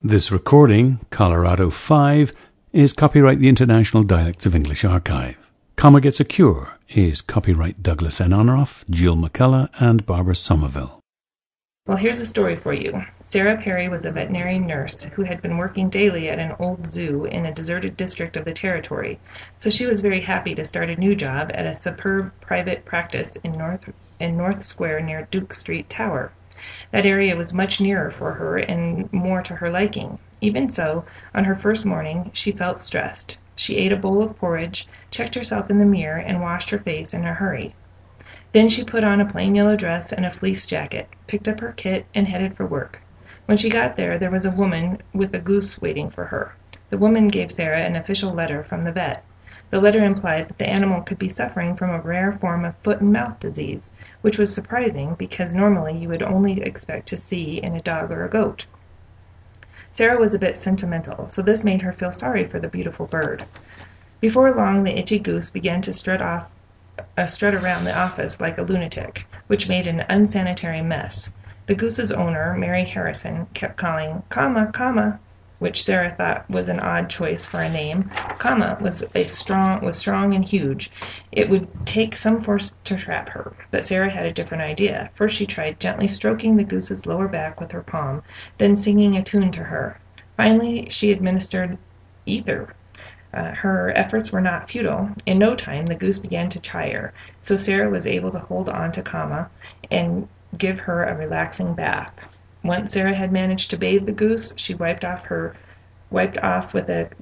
This recording, Colorado 5, is copyright the International Dialects of English Archive. Comma Gets a Cure is copyright Douglas N. Honoraff, Jill McCullough, and Barbara Somerville. Well, here's a story for you. Sarah Perry was a veterinary nurse who had been working daily at an old zoo in a deserted district of the territory, so she was very happy to start a new job at a superb private practice in North Square near Duke Street Tower. That area was much nearer for her and more to her liking. Even so, on her first morning she felt stressed. She ate a bowl of porridge, checked herself in the mirror, and washed her face in a hurry. Then she put on a plain yellow dress and a fleece jacket, picked up her kit, and headed for work. When she got there was a woman with a goose waiting for her. The woman gave Sarah an official letter from the vet. The letter implied that the animal could be suffering from a rare form of foot and mouth disease, which was surprising because normally you would only expect to see in a dog or a goat. Sarah was a bit sentimental, so this made her feel sorry for the beautiful bird. Before long the itchy goose began to strut around the office like a lunatic, which made an unsanitary mess. The goose's owner, Mary Harrison, kept calling, "Comma," which Sarah thought was an odd choice for a name. Comma was strong and huge. It would take some force to trap her, but Sarah had a different idea. First she tried gently stroking the goose's lower back with her palm, then singing a tune to her. Finally she administered ether. Her efforts were not futile. In no time the goose began to tire, so Sarah was able to hold on to Comma and give her a relaxing bath. Once Sarah had managed to bathe the goose, she wiped her off with a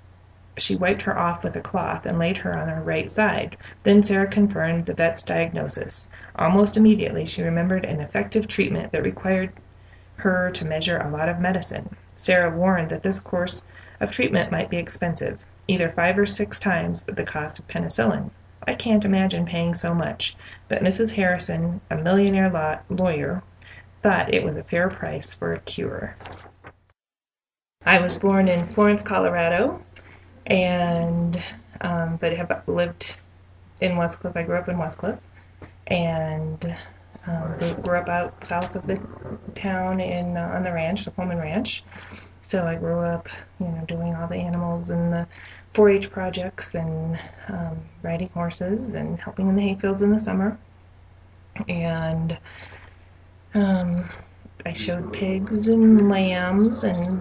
cloth and laid her on her right side. Then Sarah confirmed the vet's diagnosis. Almost immediately she remembered an effective treatment that required her to measure a lot of medicine. Sarah warned that this course of treatment might be expensive, either 5 or 6 times the cost of penicillin. I can't imagine paying so much, but Mrs. Harrison, a millionaire lawyer, thought it was a fair price for a cure. I was born in Florence, Colorado, and but have lived in Westcliff. I grew up in Westcliff, and grew up out south of the town on the ranch, the Pullman Ranch. So I grew up, doing all the animals and the 4-H projects and riding horses and helping in the hayfields in the summer. And I showed pigs and lambs and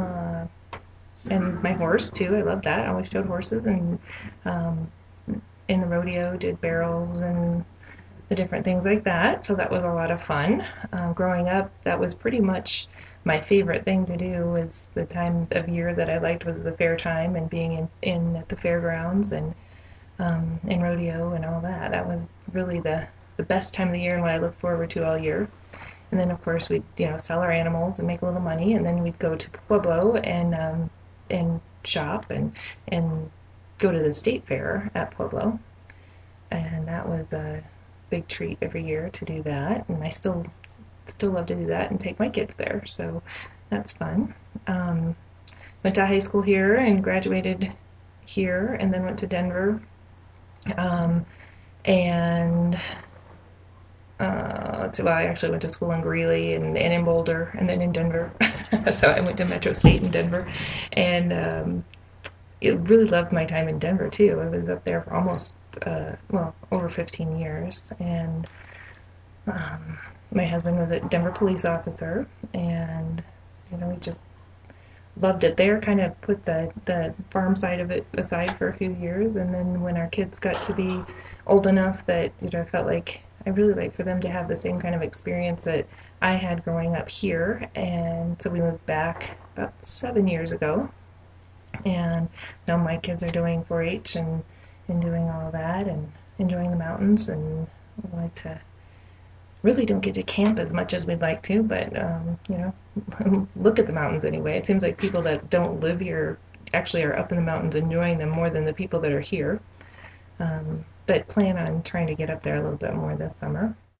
my horse too. I loved that. I always showed horses, and in the rodeo did barrels and the different things like that. So that was a lot of fun. Growing up, that was pretty much my favorite thing to do. Was the time of year that I liked was the fair time and being in at the fairgrounds and in rodeo and all that. That was really the best time of the year and what I look forward to all year. And then of course we'd sell our animals and make a little money, and then we'd go to Pueblo and shop and go to the state fair at Pueblo, and that was a big treat every year to do that. And I still love to do that and take my kids there, so that's fun. Went to high school here and graduated here, and then went to Denver, and I actually went to school in Greeley and in Boulder and then in Denver. So I went to Metro State in Denver, and really loved my time in Denver too. I was up there for almost over 15 years, and my husband was a Denver police officer, and we just loved it there. Kind of put the farm side of it aside for a few years, and then when our kids got to be old enough that I felt like I really like for them to have the same kind of experience that I had growing up here, and so we moved back about 7 years ago, and now my kids are doing 4-H and doing all of that and enjoying the mountains, and we like to really don't get to camp as much as we'd like to, but look at the mountains anyway. It seems like people that don't live here actually are up in the mountains enjoying them more than the people that are here. But plan on trying to get up there a little bit more this summer.